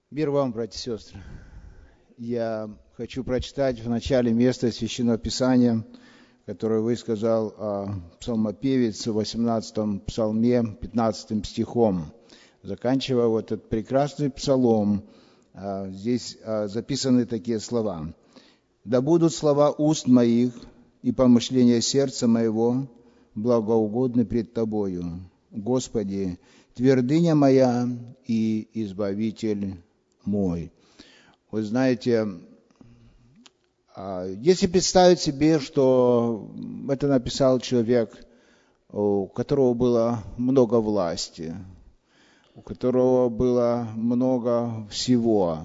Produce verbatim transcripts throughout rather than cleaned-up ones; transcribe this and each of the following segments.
Мир вам, братья и сестры. Я хочу прочитать в начале место Священного Писания, которое высказал а, псалмопевец в восемнадцатом псалме, пятнадцатым стихом. Заканчивая вот этот прекрасный псалом, а, здесь а, записаны такие слова. «Да будут слова уст моих и помышления сердца моего благоугодны пред Тобою, Господи, твердыня моя и избавитель мой». Вы знаете, если представить себе, что это написал человек, у которого было много власти, у которого было много всего,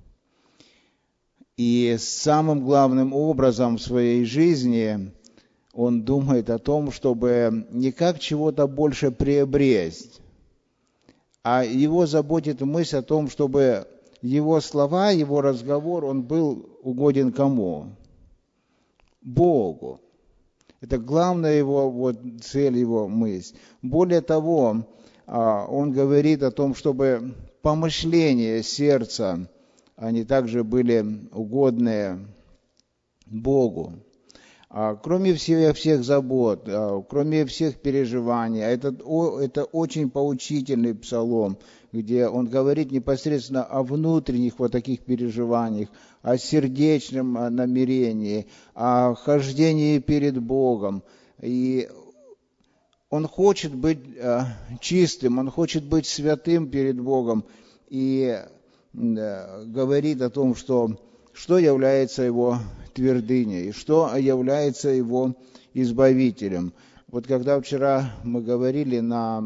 и самым главным образом в своей жизни он думает о том, чтобы не как чего-то больше приобрести, а его заботит мысль о том, чтобы его слова, его разговор, он был угоден кому? Богу. Это главная его вот, цель, его мысль. Более того, он говорит о том, чтобы помышления сердца, они также были угодны Богу. Кроме всех, всех забот, кроме всех переживаний, это, это очень поучительный псалом, где он говорит непосредственно о внутренних вот таких переживаниях, о сердечном намерении, о хождении перед Богом. И он хочет быть чистым, он хочет быть святым перед Богом. И говорит о том, что, что является его твердыней, что является его избавителем. Вот когда вчера мы говорили на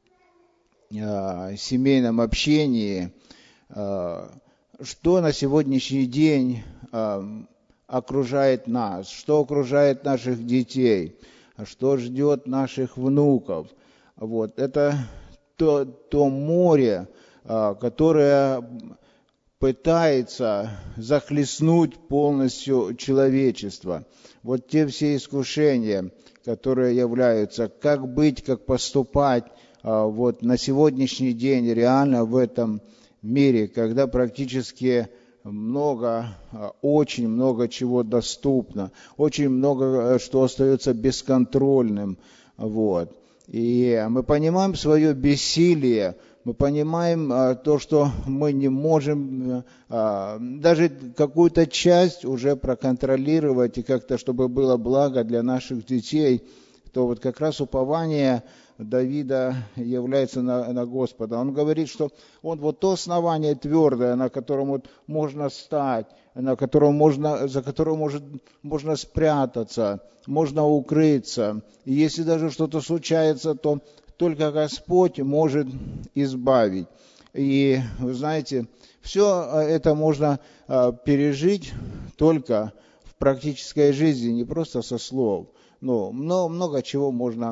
семейном общении, что на сегодняшний день окружает нас, что окружает наших детей, что ждет наших внуков. Вот. Это то, то море, которое пытается захлестнуть полностью человечество. Вот те все искушения, которые являются, как быть, как поступать, вот на сегодняшний день реально в этом мире, когда практически много, очень много чего доступно, очень много что остается бесконтрольным. Вот. И мы понимаем свое бессилие, мы понимаем а, то, что мы не можем а, даже какую-то часть уже проконтролировать и как-то, чтобы было благо для наших детей, то вот как раз упование Давида является на, на Господа. Он говорит, что он вот то основание твердое, на котором вот можно стать, на котором можно, за которым может, можно спрятаться, можно укрыться. И если даже что-то случается, то только Господь может избавить. И, вы знаете, все это можно пережить только в практической жизни, не просто со слов. Но много, много чего можно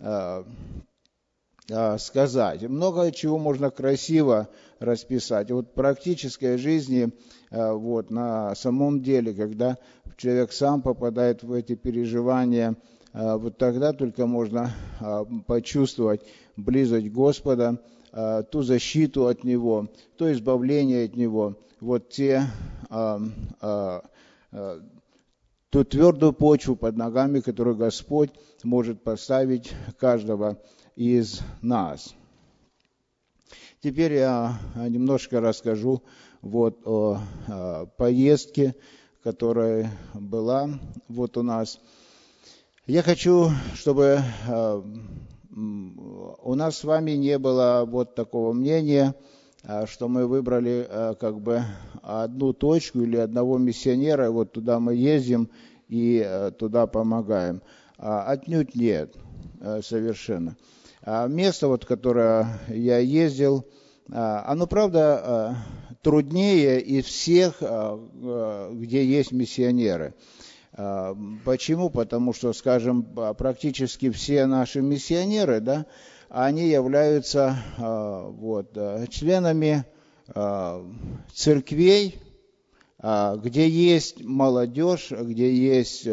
сказать, много чего можно красиво расписать. Вот в практической жизни, вот, на самом деле, когда человек сам попадает в эти переживания, вот тогда только можно почувствовать близость Господа, ту защиту от Него, то избавление от Него, вот те, ту твердую почву под ногами, которую Господь может поставить каждого из нас. Теперь я немножко расскажу вот о, о поездке, которая была вот у нас. Я хочу, чтобы э, у нас с вами не было вот такого мнения, э, что мы выбрали э, как бы одну точку или одного миссионера, вот туда мы ездим и э, туда помогаем. А, отнюдь нет, э, совершенно. А место, вот, в которое я ездил, э, оно, правда, э, труднее из всех, э, э, где есть миссионеры. Почему? Потому что, скажем, практически все наши миссионеры, да, они являются вот, членами церквей, где есть молодежь, где есть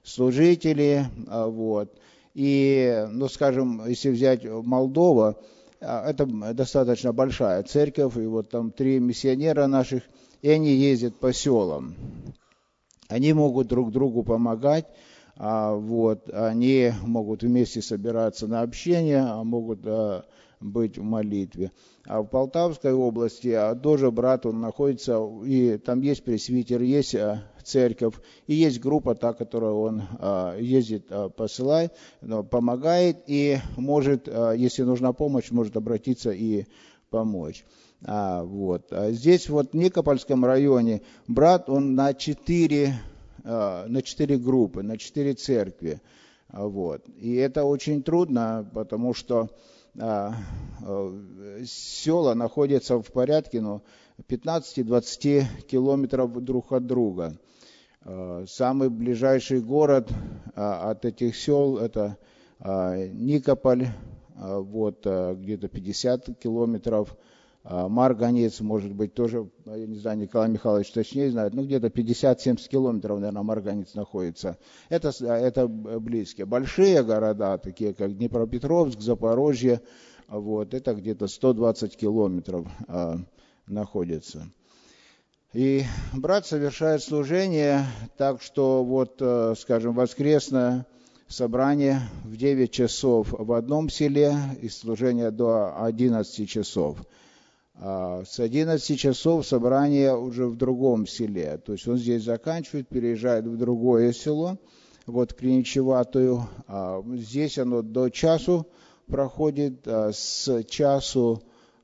служители. Вот. И, ну, скажем, если взять Молдову, Это достаточно большая церковь, и вот там три миссионера наших, и они ездят по селам. Они могут друг другу помогать, вот, они могут вместе собираться на общение, а могут быть в молитве. А в Полтавской области тоже брат, он находится, и там есть пресвитер, есть церковь, и есть группа, та, которую он ездит, посылает, помогает, и может, если нужна помощь, может обратиться и помочь. А, вот. А здесь вот в Никопольском районе брат, он на четыре, на четыре группы, на четыре церкви. Вот. И это очень трудно, потому что а, села находятся в порядке ну, пятнадцать-двадцать километров друг от друга. А, самый ближайший город а, от этих сел это а, Никополь, а, вот, а, где-то пятьдесят километров. Марганец, может быть, тоже, я не знаю, Николай Михайлович точнее знает, ну где-то пятьдесят-семьдесят километров, наверное, Марганец находится. Это, это близкие. Большие города, такие как Днепропетровск, Запорожье, вот, это где-то сто двадцать километров а, находится. И брат совершает служение так, что вот, скажем, воскресное собрание в девять часов в одном селе и служение до одиннадцати часов. С одиннадцати часов собрание уже в другом селе. То есть он здесь заканчивает, переезжает в другое село, вот Криничеватую. Здесь оно до часу проходит. С часу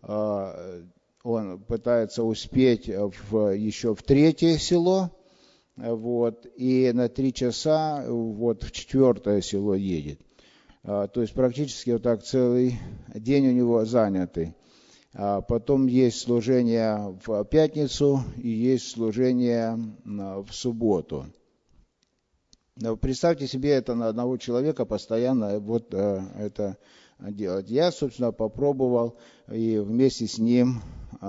он пытается успеть в, еще в третье село. Вот, и на три часа вот в четвертое село едет. То есть практически вот так целый день у него занятый. Потом есть служение в пятницу и есть служение в субботу. Представьте себе это на одного человека постоянно вот это делать. Я, собственно, попробовал и вместе с ним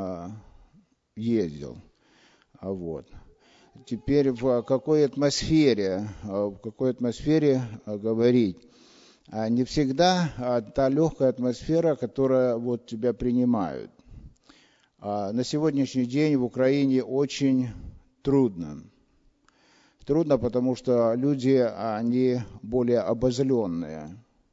ездил. Вот. Теперь в какой атмосфере, в какой атмосфере говорить? Не всегда та легкая атмосфера, которая вот тебя принимают. На сегодняшний день в Украине очень трудно. Трудно, потому что люди, они более обозленные.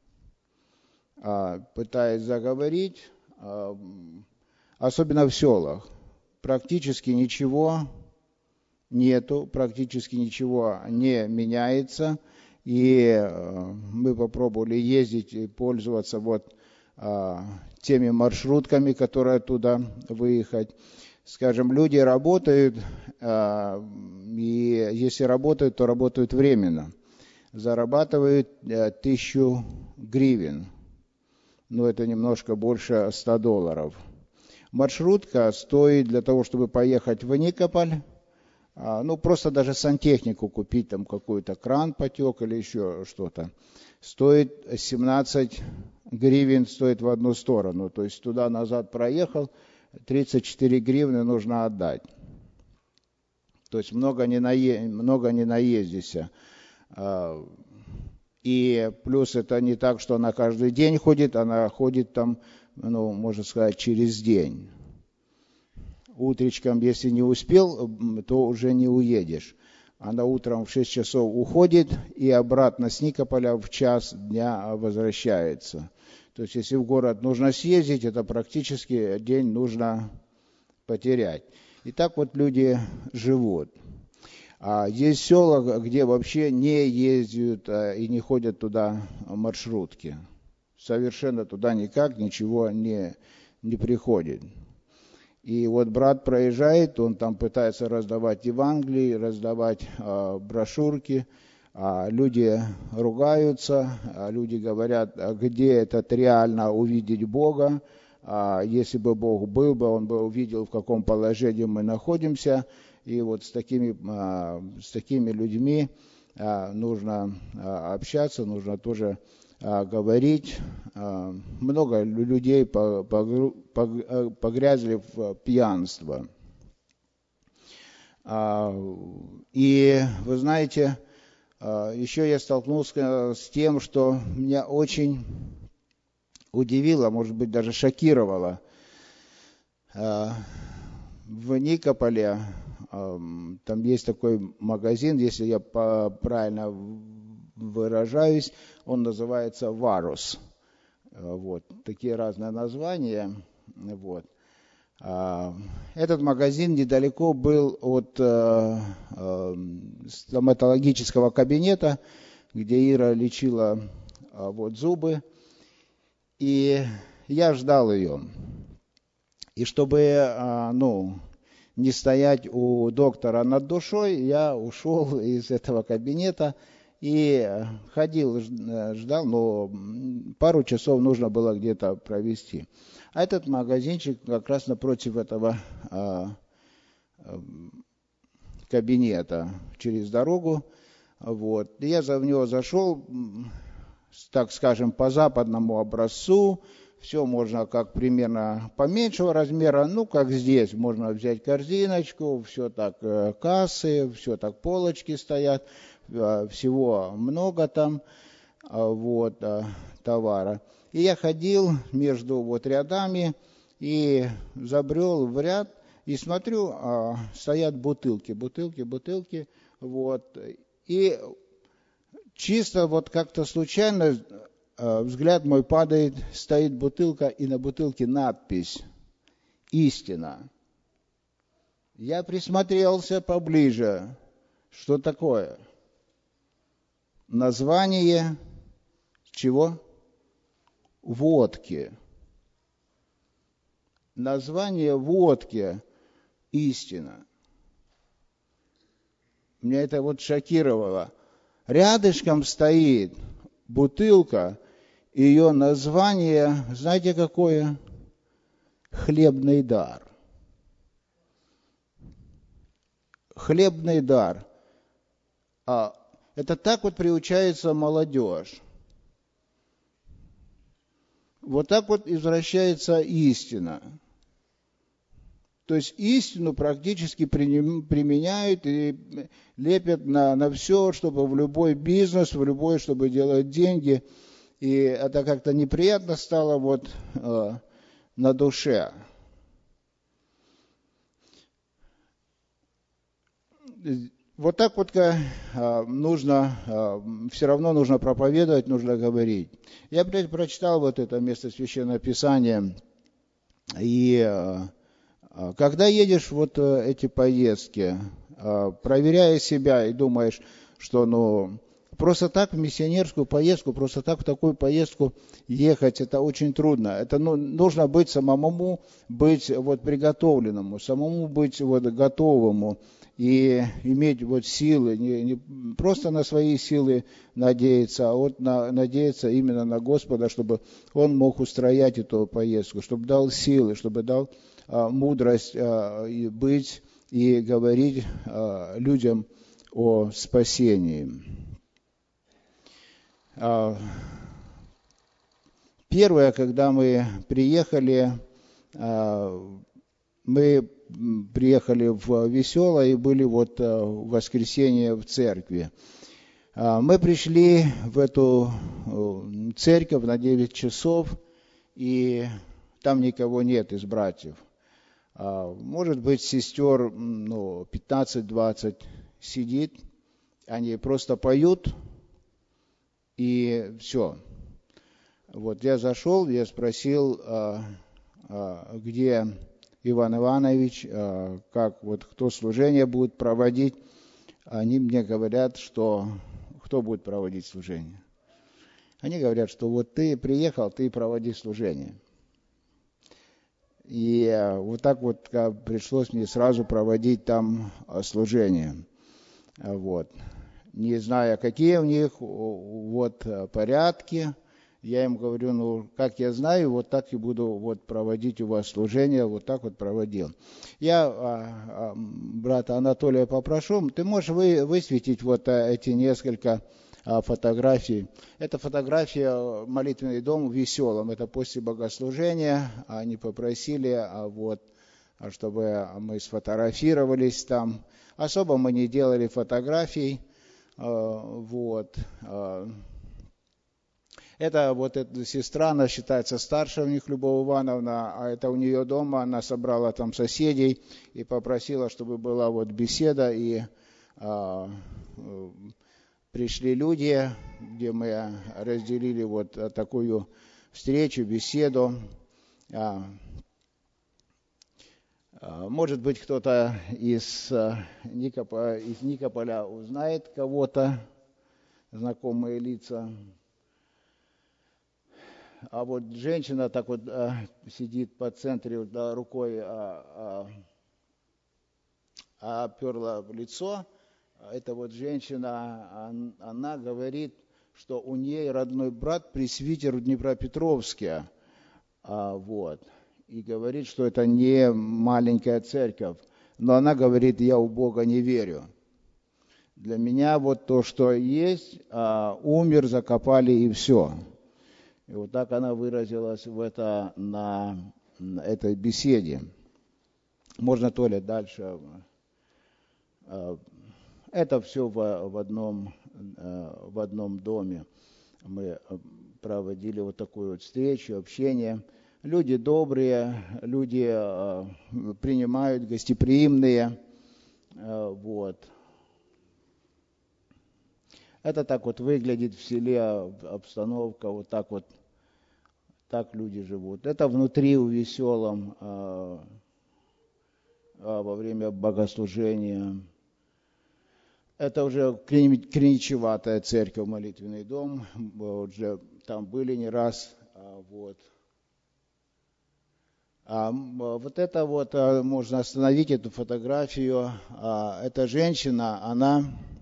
Пытаясь заговорить, особенно в селах, практически ничего нету, практически ничего не меняется. И мы попробовали ездить и пользоваться вот а, теми маршрутками, которые оттуда выехать. Скажем, люди работают, а, и если работают, то работают временно. Зарабатывают а, тысячу гривен, ну это немножко больше ста долларов. Маршрутка стоит для того, чтобы поехать в Никополь, ну, просто даже сантехнику купить, там какой-то кран потек или еще что-то, стоит семнадцать гривен, стоит в одну сторону. То есть туда-назад проехал, тридцать четыре гривны нужно отдать. То есть много не, нае... много не наездишься. И плюс это не так, что она каждый день ходит, она ходит там, ну, можно сказать, через день. Утречком, если не успел, то уже не уедешь. Она утром в шесть часов уходит и обратно с Никополя в час дня возвращается. То есть, если в город нужно съездить, это практически день нужно потерять. И так вот люди живут. А есть села, где вообще не ездят и не ходят туда маршрутки. Совершенно туда никак ничего не, не приходит. И вот брат проезжает, он там пытается раздавать Евангелие, раздавать э, брошюрки, а люди ругаются, а люди говорят, а где этот реально увидеть Бога, а если бы Бог был бы, он бы увидел, в каком положении мы находимся, и вот с такими, а, с такими людьми а, нужно а, общаться, нужно тоже говорить. Много людей погрязли в пьянство. И вы знаете, еще я столкнулся с тем, что меня очень, удивило, может быть, даже шокировало. В Никополе там есть такой магазин, если я правильно выражаюсь, он называется «Варус». Вот, такие разные названия. Вот. Этот магазин недалеко был от стоматологического кабинета, где Ира лечила вот, зубы. И я ждал ее. И чтобы, ну, не стоять у доктора над душой, я ушел из этого кабинета и ходил, ждал, но пару часов нужно было где-то провести. А этот магазинчик как раз напротив этого кабинета, через дорогу. Вот. И я в него зашел, так скажем, по западному образцу. Все можно как примерно поменьшего размера, ну, как здесь. Можно взять корзиночку, все так кассы, все так полочки стоят, всего много там вот, товара. И я ходил между вот рядами и забрел в ряд, и смотрю, стоят бутылки, бутылки, бутылки, вот. И чисто вот как-то случайно взгляд мой падает, стоит бутылка, и на бутылке надпись «Истина». Я присмотрелся поближе. Что такое? Название чего? Водки. Название водки «Истина». Меня это вот шокировало. Рядышком стоит бутылка, и ее название, знаете какое? Хлебный дар. Хлебный дар. А это так вот приучается молодежь. Вот так вот извращается истина. То есть истину практически применяют и лепят на, на все, чтобы в любой бизнес, в любой, чтобы делать деньги. И это как-то неприятно стало вот э, на душе. Вот так вот э, нужно, э, все равно нужно проповедовать, нужно говорить. Я, блядь, прочитал вот это место Священного Писания, и э, когда едешь вот эти поездки, э, проверяя себя и думаешь, что ну просто так в миссионерскую поездку, просто так в такую поездку ехать, это очень трудно. Это ну, нужно быть самому, быть вот приготовленному, самому быть вот готовому и иметь вот силы, не, не просто на свои силы надеяться, а вот на, надеяться именно на Господа, чтобы Он мог устроять эту поездку, чтобы дал силы, чтобы дал а, мудрость а, и быть и говорить а, людям о спасении. Первое, когда мы приехали, мы приехали в Веселое и были вот в воскресенье в церкви. Мы пришли в эту церковь на девять часов, и там никого нет из братьев. Может быть, сестер ну, пятнадцать-двадцать сидит, они просто поют, и все. Вот я зашел, я спросил, а, а, где Иван Иванович, а, как вот кто служение будет проводить. Они мне говорят, что кто будет проводить служение. Они говорят, что вот ты приехал, ты проводи служение. И а, вот так вот пришлось мне сразу проводить там служение. Вот. Не зная, какие у них вот порядки, я им говорю, ну, как я знаю, вот так и буду вот проводить у вас служение, вот так вот проводил. Я а, а, брата Анатолия попрошу, ты можешь вы, высветить вот а, эти несколько а, фотографий. Это фотография молитвенный дом в Веселом, это после богослужения, они попросили, а вот, чтобы мы сфотографировались там. Особо мы не делали фотографий. Вот. Это вот эта сестра, она считается старше у них, Любовь Ивановна, а это у нее дома, она собрала там соседей и попросила, чтобы была вот беседа, и а, пришли люди, где мы разделили вот такую встречу, беседу. А, может быть, кто-то из Никополя, из Никополя узнает кого-то, знакомые лица. А вот женщина так вот а, сидит по центре, да, рукой а, а, оперла в лицо. Эта вот женщина, она говорит, что у нее родной брат пресвитер в Днепропетровске. А, вот. И говорит, что это не маленькая церковь. Но она говорит, я у Бога не верю. Для меня вот то, что есть, а, умер, закопали и все. И вот так она выразилась в это, на, на этой беседе. Можно, Толя, дальше. Это все в, в, одном, в одном доме. Мы проводили вот такую вот встречу, общение. Люди добрые, люди принимают, гостеприимные. Вот. Это так вот выглядит в селе, обстановка, вот так вот, так люди живут. Это внутри у Веселом а, а, во время богослужения. Это уже Криничеватая церковь, молитвенный дом, уже там были не раз, а, вот. А, вот это вот, а, можно остановить эту фотографию. А, эта женщина, она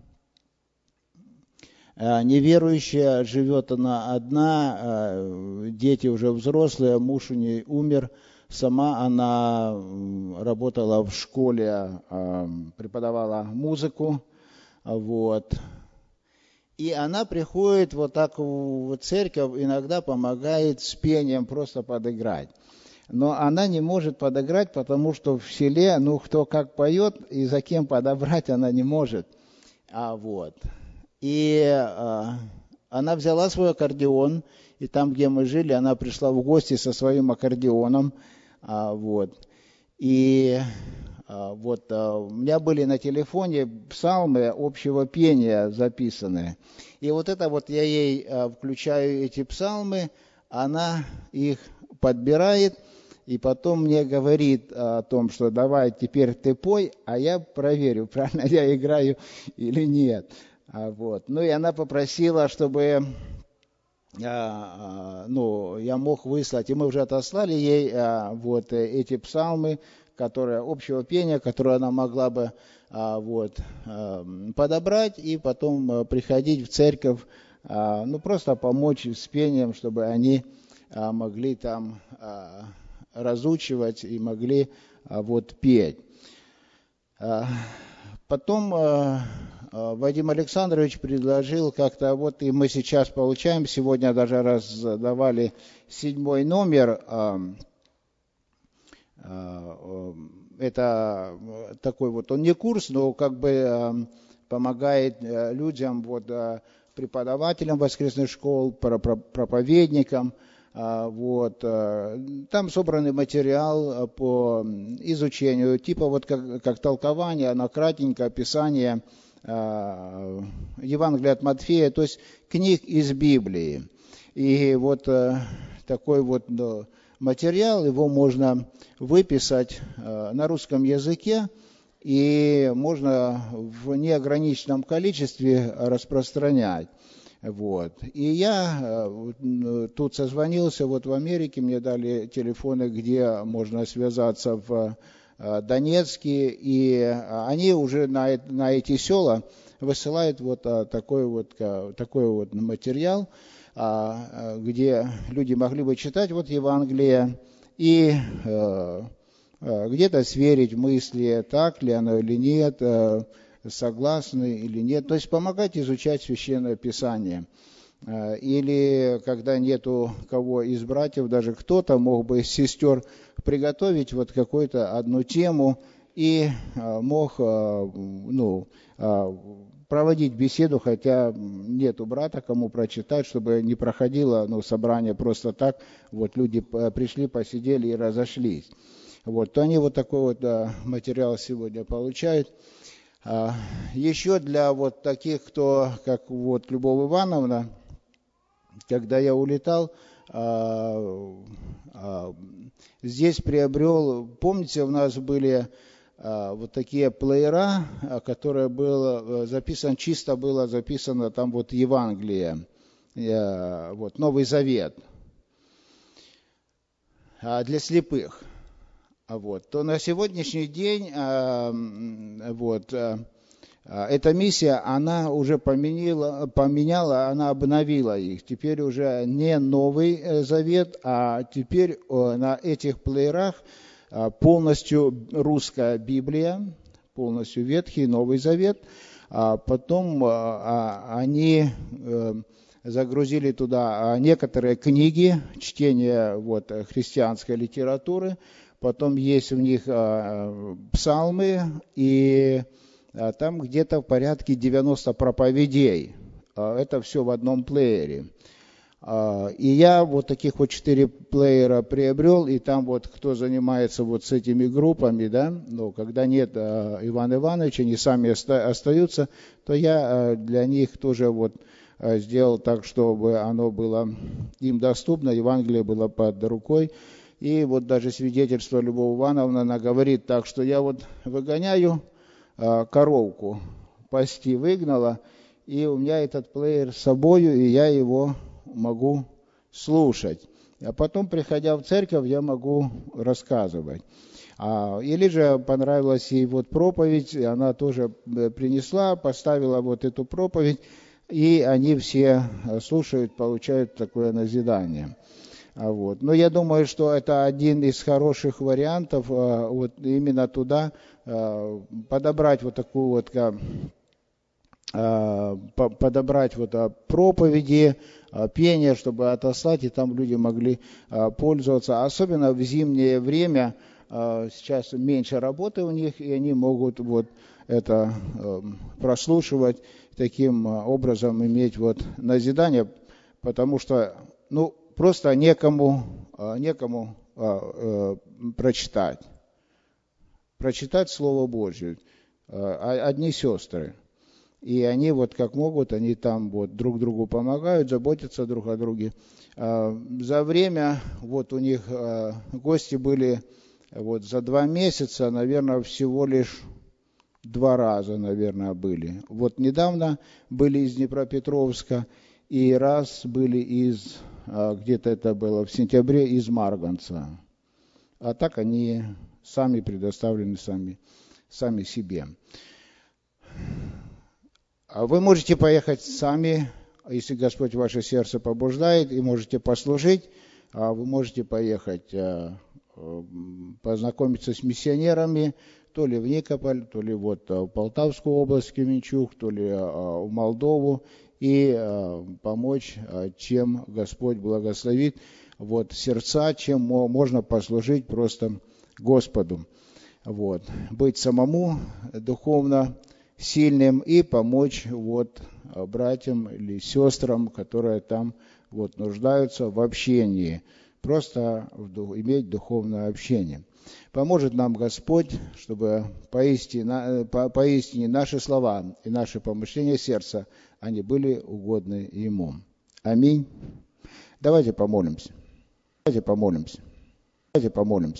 неверующая, живет она одна, дети уже взрослые, муж у нее умер. Сама она работала в школе, преподавала музыку. Вот. И она приходит вот так в церковь, иногда помогает с пением просто подыграть. Но она не может подыграть, потому что в селе, ну, кто как поет, и за кем подобрать она не может. А вот. И а, она взяла свой аккордеон, и там, где мы жили, она пришла в гости со своим аккордеоном. А, вот. И а, вот а, у меня были на телефоне псалмы общего пения записанные. И вот это вот я ей а, включаю эти псалмы, она их подбирает, и потом мне говорит о том, что давай теперь ты пой, а я проверю, правильно я играю или нет. Вот. Ну и она попросила, чтобы а, ну, я мог выслать, и мы уже отослали ей а, вот эти псалмы, которые, общего пения, которые она могла бы а, вот, а, подобрать и потом а, приходить в церковь, а, ну просто помочь с пением, чтобы они а, могли там а, разучивать и могли а, вот петь. А, потом а, Вадим Александрович предложил как-то, вот и мы сейчас получаем, сегодня даже раздавали седьмой номер, это такой вот, он не курс, но как бы помогает людям, вот, преподавателям воскресных школ, проповедникам. Вот. Там собранный материал по изучению, типа вот как, как толкование, оно кратенькое описание Евангелие от Матфея, то есть книг из Библии. И вот такой вот материал, его можно выписать на русском языке, и можно в неограниченном количестве распространять. Вот. И я тут созвонился вот в Америке, мне дали телефоны, где можно связаться в Донецкие, и они уже на, на эти села высылают вот такой вот, такой вот материал, где люди могли бы читать вот Евангелие и где-то сверить мысли, так ли оно или нет, согласны или нет, то есть помогать изучать Священное Писание. Или когда нету кого из братьев, даже кто-то мог бы из сестер приготовить вот какую-то одну тему и мог, ну, проводить беседу, хотя нет у брата кому прочитать, чтобы не проходило ну, собрание просто так, вот люди пришли, посидели и разошлись. Вот, то они вот такой вот да, материал сегодня получают. А, еще для вот таких, кто, как вот Любовь Ивановна, когда я улетал, а, а, здесь приобрел, помните, у нас были а, вот такие плеера, которые было записано, чисто было записано там вот Евангелие, а, вот Новый Завет а, для слепых. Вот, то на сегодняшний день а, вот, а, эта миссия, она уже поменяла, поменяла, она обновила их. Теперь уже не Новый Завет, а теперь на этих плеерах полностью русская Библия, полностью Ветхий, Новый Завет. А потом они загрузили туда некоторые книги, чтение вот, христианской литературы. Потом есть у них псалмы и... Там где-то в порядке девяносто проповедей. Это все в одном плеере. И я вот таких вот четыре плеера приобрел, и там вот кто занимается вот с этими группами, да, но когда нет Ивана Ивановича, они сами остаются, то я для них тоже вот сделал так, чтобы оно было им доступно, Евангелие было под рукой. И вот даже свидетельство Любовь Ивановна, она говорит так, что я вот выгоняю коровку, пасти выгнала, и у меня этот плеер с собою, и я его могу слушать. А потом, приходя в церковь, я могу рассказывать. А, или же понравилась ей вот проповедь, и она тоже принесла, поставила вот эту проповедь, и они все слушают, получают такое назидание. Вот. Но я думаю, что это один из хороших вариантов, вот именно туда подобрать вот такую вот, подобрать вот проповеди, пение, чтобы отослать, и там люди могли пользоваться. Особенно в зимнее время, сейчас меньше работы у них, и они могут вот это прослушивать, таким образом иметь вот назидание, потому что, ну, просто некому, некому а, а, прочитать. Прочитать Слово Божье. А, одни сестры. И они вот как могут, они там вот друг другу помогают, заботятся друг о друге. А, за время, вот у них а, гости были вот за два месяца, наверное, всего лишь два раза, наверное, были. Вот недавно были из Днепропетровска, и раз были из... где-то это было в сентябре, из Марганца. А так они сами предоставлены сами, сами себе. Вы можете поехать сами, если Господь ваше сердце побуждает, и можете послужить. Вы можете поехать познакомиться с миссионерами, то ли в Никополь, то ли вот в Полтавскую область, Кременчуг, то ли в Молдову, и э, помочь, э, чем Господь благословит вот, сердца, чем можно послужить просто Господу. Вот. Быть самому духовно сильным и помочь вот, братьям или сестрам, которые там вот, нуждаются в общении. Просто в, иметь духовное общение. Поможет нам Господь, чтобы поистине, по, поистине наши слова и наши помышления сердца, они были угодны Ему. Аминь. Давайте помолимся. Давайте помолимся. Давайте помолимся.